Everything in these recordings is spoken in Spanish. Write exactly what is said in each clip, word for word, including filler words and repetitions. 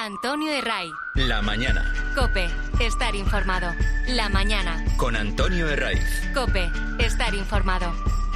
Antonio Herray. La mañana. COPE. Estar informado. La mañana. Con Antonio Herray. COPE. Estar informado.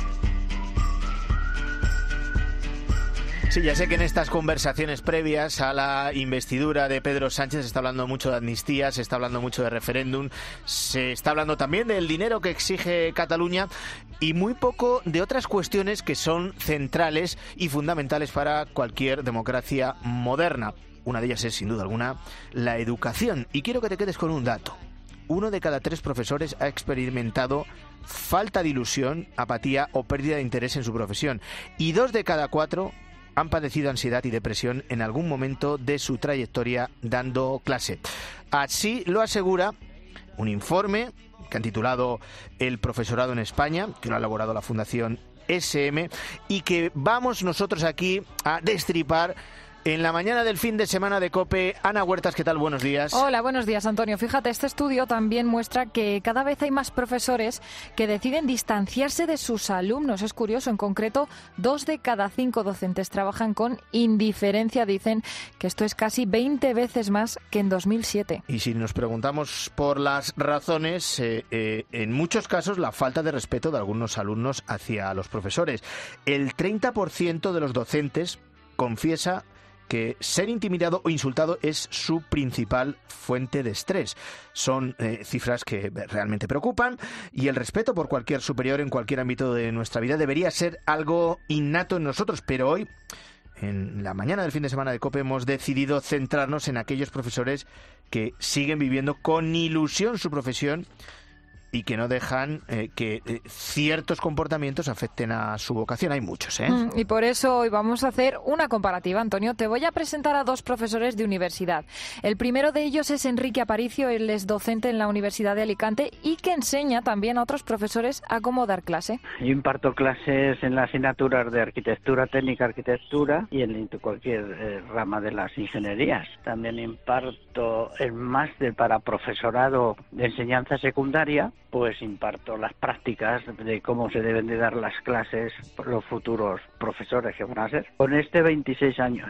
Sí, ya sé que en estas conversaciones previas a la investidura de Pedro Sánchez se está hablando mucho de amnistía, se está hablando mucho de referéndum, se está hablando también del dinero que exige Cataluña y muy poco de otras cuestiones que son centrales y fundamentales para cualquier democracia moderna. Una de ellas es, sin duda alguna, la educación. Y quiero que te quedes con un dato. Uno de cada tres profesores ha experimentado falta de ilusión, apatía o pérdida de interés en su profesión. Y dos de cada cuatro han padecido ansiedad y depresión en algún momento de su trayectoria dando clase. Así lo asegura un informe que han titulado El profesorado en España, que lo ha elaborado la Fundación ese eme, y que vamos nosotros aquí a destripar en la mañana del fin de semana de COPE. Ana Huertas, ¿qué tal? Buenos días. Hola, buenos días, Antonio. Fíjate, este estudio también muestra que cada vez hay más profesores que deciden distanciarse de sus alumnos. Es curioso, en concreto, dos de cada cinco docentes trabajan con indiferencia. Dicen que esto es casi veinte veces más que en dos mil siete. Y si nos preguntamos por las razones, eh, eh, en muchos casos la falta de respeto de algunos alumnos hacia los profesores. El treinta por ciento de los docentes confiesa que ser intimidado o insultado es su principal fuente de estrés. Son eh, cifras que realmente preocupan, y el respeto por cualquier superior en cualquier ámbito de nuestra vida debería ser algo innato en nosotros, pero hoy, en la mañana del fin de semana de COPE, hemos decidido centrarnos en aquellos profesores que siguen viviendo con ilusión su profesión y que no dejan eh, que eh, ciertos comportamientos afecten a su vocación. Hay muchos, ¿eh? Mm, y por eso hoy vamos a hacer una comparativa, Antonio. Te voy a presentar a dos profesores de universidad. El primero de ellos es Enrique Aparicio. Él es docente en la Universidad de Alicante y que enseña también a otros profesores a cómo dar clase. Yo imparto clases en las asignaturas de arquitectura, técnica, arquitectura y en cualquier eh, rama de las ingenierías. También imparto el máster para profesorado de enseñanza secundaria. Pues imparto las prácticas de cómo se deben de dar las clases por los futuros profesores que van a ser. Con este veintiséis años.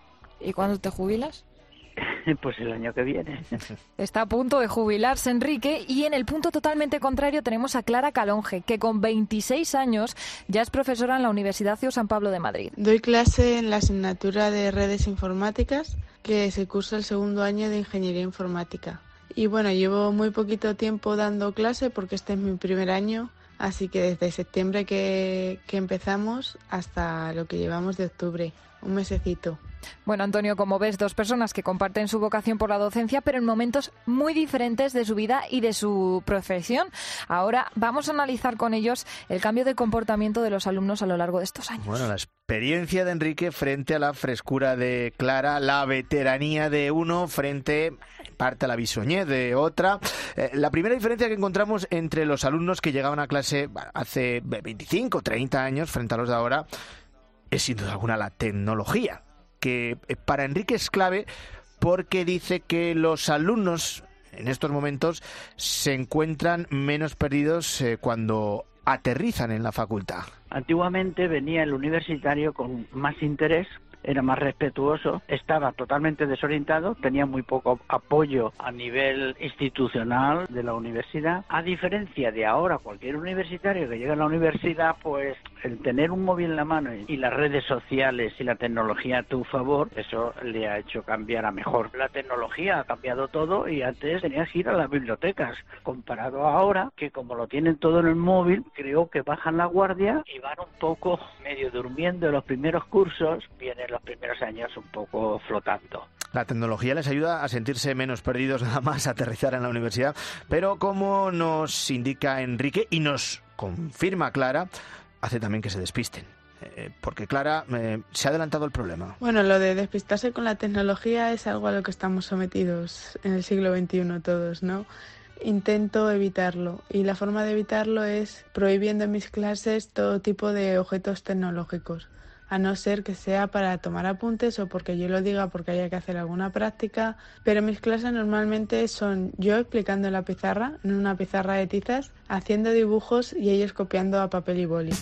¿Y cuándo te jubilas? Pues el año que viene. Está a punto de jubilarse Enrique, y en el punto totalmente contrario tenemos a Clara Calonge, que con veintiséis años ya es profesora en la Universidad C I U San Pablo de Madrid. Doy clase en la asignatura de redes informáticas, que se cursa el segundo año de ingeniería informática. Y bueno, llevo muy poquito tiempo dando clase porque este es mi primer año, así que desde septiembre que, que empezamos hasta lo que llevamos de octubre, un mesecito. Bueno, Antonio, como ves, dos personas que comparten su vocación por la docencia, pero en momentos muy diferentes de su vida y de su profesión. Ahora vamos a analizar con ellos el cambio de comportamiento de los alumnos a lo largo de estos años. Bueno, la experiencia de Enrique frente a la frescura de Clara, la veteranía de uno frente, en parte, a la bisoñez de otra. Eh, la primera diferencia que encontramos entre los alumnos que llegaban a clase bueno, hace veinticinco, treinta años frente a los de ahora es, sin duda alguna, la tecnología, que para Enrique es clave porque dice que los alumnos en estos momentos se encuentran menos perdidos eh, cuando aterrizan en la facultad. Antiguamente venía el universitario con más interés, era más respetuoso, estaba totalmente desorientado, tenía muy poco apoyo a nivel institucional de la universidad. A diferencia de ahora, cualquier universitario que llega a la universidad, pues el tener un móvil en la mano y las redes sociales y la tecnología a tu favor, eso le ha hecho cambiar a mejor. La tecnología ha cambiado todo y antes tenías que ir a las bibliotecas, comparado a ahora, que como lo tienen todo en el móvil, creo que bajan la guardia y van un poco medio durmiendo en los primeros cursos, vienen los primeros años un poco flotando. La tecnología les ayuda a sentirse menos perdidos, nada más aterrizar en la universidad, pero como nos indica Enrique y nos confirma Clara, hace también que se despisten. Eh, porque Clara eh, se ha adelantado el problema. Bueno, lo de despistarse con la tecnología es algo a lo que estamos sometidos en el siglo veintiuno todos, ¿no? Intento evitarlo, y la forma de evitarlo es prohibiendo en mis clases todo tipo de objetos tecnológicos, a no ser que sea para tomar apuntes o porque yo lo diga porque haya que hacer alguna práctica, pero mis clases normalmente son yo explicando en la pizarra, en una pizarra de tizas, haciendo dibujos y ellos copiando a papel y boli.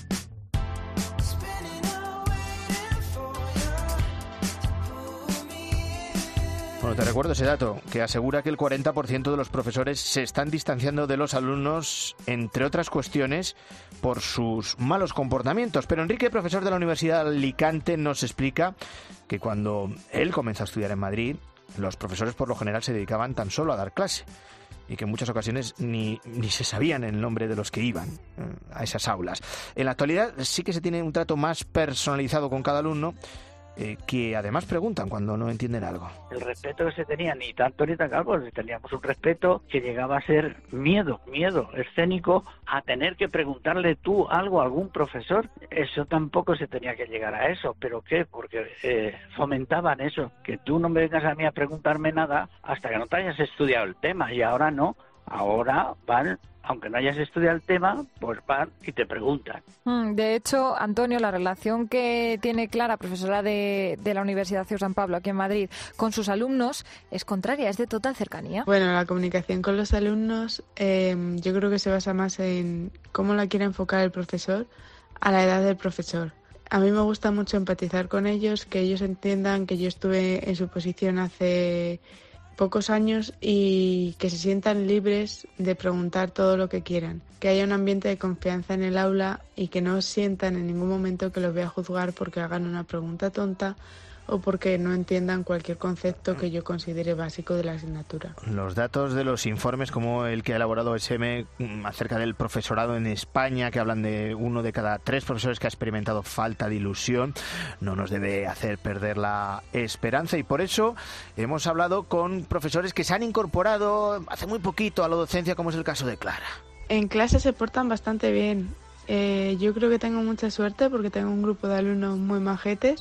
Bueno, te recuerdo ese dato, que asegura que el cuarenta por ciento de los profesores se están distanciando de los alumnos, entre otras cuestiones, por sus malos comportamientos. Pero Enrique, profesor de la Universidad de Alicante, nos explica que cuando él comenzó a estudiar en Madrid, los profesores por lo general se dedicaban tan solo a dar clase y que en muchas ocasiones ni, ni se sabían el nombre de los que iban eh, a esas aulas. En la actualidad sí que se tiene un trato más personalizado con cada alumno, Eh, que además preguntan cuando no entienden algo. El respeto que se tenía, ni tanto ni tan calvo, teníamos un respeto que llegaba a ser miedo, miedo escénico a tener que preguntarle tú algo a algún profesor. Eso tampoco se tenía que llegar a eso. ¿Pero qué? Porque eh, fomentaban eso, que tú no me vengas a mí a preguntarme nada hasta que no te hayas estudiado el tema, y ahora no. Ahora van, aunque no hayas estudiado el tema, pues van y te preguntan. De hecho, Antonio, la relación que tiene Clara, profesora de, de la Universidad C E U San Pablo aquí en Madrid, con sus alumnos es contraria, es de total cercanía. Bueno, la comunicación con los alumnos eh, yo creo que se basa más en cómo la quiere enfocar el profesor a la edad del profesor. A mí me gusta mucho empatizar con ellos, que ellos entiendan que yo estuve en su posición hace pocos años y que se sientan libres de preguntar todo lo que quieran, que haya un ambiente de confianza en el aula y que no sientan en ningún momento que los voy a juzgar porque hagan una pregunta tonta o porque no entiendan cualquier concepto que yo considere básico de la asignatura. Los datos de los informes como el que ha elaborado S M acerca del profesorado en España, que hablan de uno de cada tres profesores que ha experimentado falta de ilusión, no nos debe hacer perder la esperanza, y por eso hemos hablado con profesores que se han incorporado hace muy poquito a la docencia, como es el caso de Clara. En clase se portan bastante bien. Eh, yo creo que tengo mucha suerte porque tengo un grupo de alumnos muy majetes.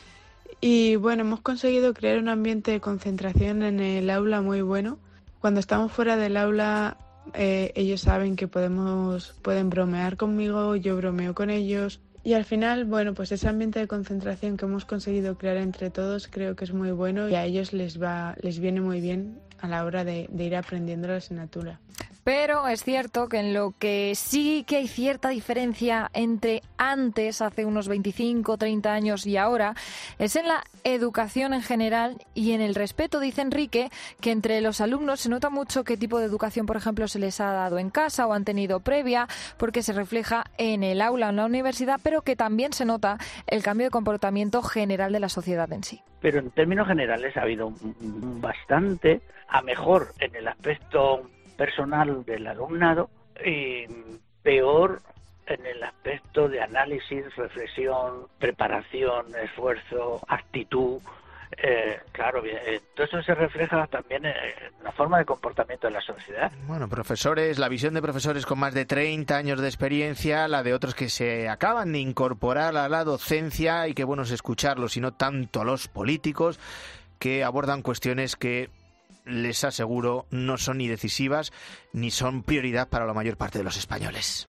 Y bueno, hemos conseguido crear un ambiente de concentración en el aula muy bueno. Cuando estamos fuera del aula, eh, ellos saben que podemos, pueden bromear conmigo, yo bromeo con ellos. Y al final, bueno, pues ese ambiente de concentración que hemos conseguido crear entre todos creo que es muy bueno y a ellos les va, les viene muy bien a la hora de, de ir aprendiendo la asignatura. Pero es cierto que en lo que sí que hay cierta diferencia entre antes, hace unos veinticinco o treinta años, y ahora, es en la educación en general y en el respeto. Dice Enrique que entre los alumnos se nota mucho qué tipo de educación, por ejemplo, se les ha dado en casa o han tenido previa, porque se refleja en el aula o en la universidad, pero que también se nota el cambio de comportamiento general de la sociedad en sí. Pero en términos generales ha habido bastante a mejor en el aspecto personal del alumnado y peor en el aspecto de análisis, reflexión, preparación, esfuerzo, actitud. Eh, claro, bien, todo eso se refleja también en la forma de comportamiento de la sociedad. Bueno, profesores, la visión de profesores con más de treinta años de experiencia, la de otros que se acaban de incorporar a la docencia, y qué bueno es escucharlos y no tanto a los políticos que abordan cuestiones que, les aseguro, no son ni decisivas ni son prioridad para la mayor parte de los españoles.